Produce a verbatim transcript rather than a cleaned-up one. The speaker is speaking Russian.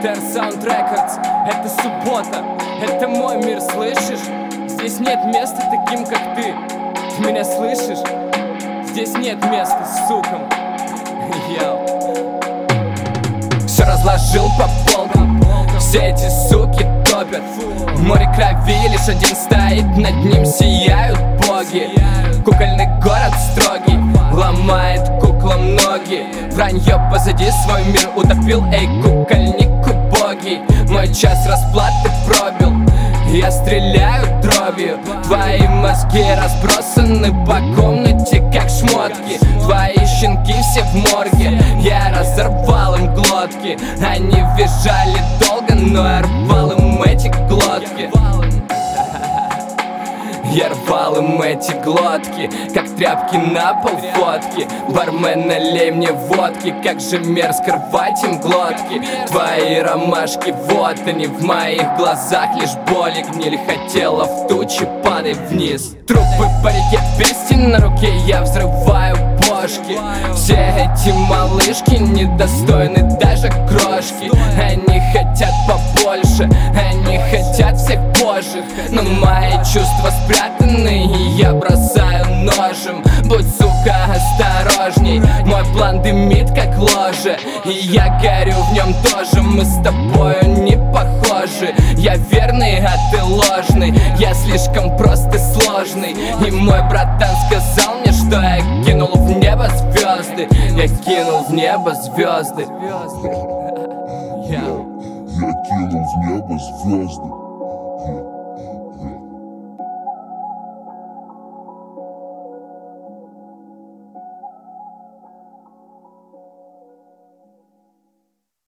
ТР Sound Records. Это суббота, это мой мир, слышишь? Здесь нет места таким, как ты. Ты меня слышишь? Здесь нет места сукам. Йоу. Все разложил по полкам. Все эти суки топят. В море крови лишь один стоит, над ним сияют боги. Кукольный город строгий, ломает куклам ноги. Вранье позади, свой мир утопил, эй, кукольник убогий. Мой час расплаты пробил, я стреляю дробью. Твои мозги разбросаны по комнате, как шмотки. Твои щенки все в морге, я разорвал им глотки. Они визжали долго, но я рвал им эти глотки. Я рвал им эти глотки, как тряпки на пол фотки. Бармен, налей мне водки, как же мерзко рвать им глотки. Твои ромашки, вот они, в моих глазах лишь боль и гниль. Хотела в тучи, падай вниз. Трупы по реке, перстень на руке, я взрываю бошки. Все эти малышки недостойны даже крошки. Они хотят побольше, они хотят всех божьих. Но мои чувства спрятаны, и я бросаю ножем. Будь, сука, осторожней, мой план дымит как ложе, и я горю в нем тоже. Мы с тобою не похожи. Я верный, а ты ложный. Я слишком прост и сложный. И мой братан сказал мне, что я кинул в небо звезды. Я кинул в небо звезды. Я кинул в небо звезды.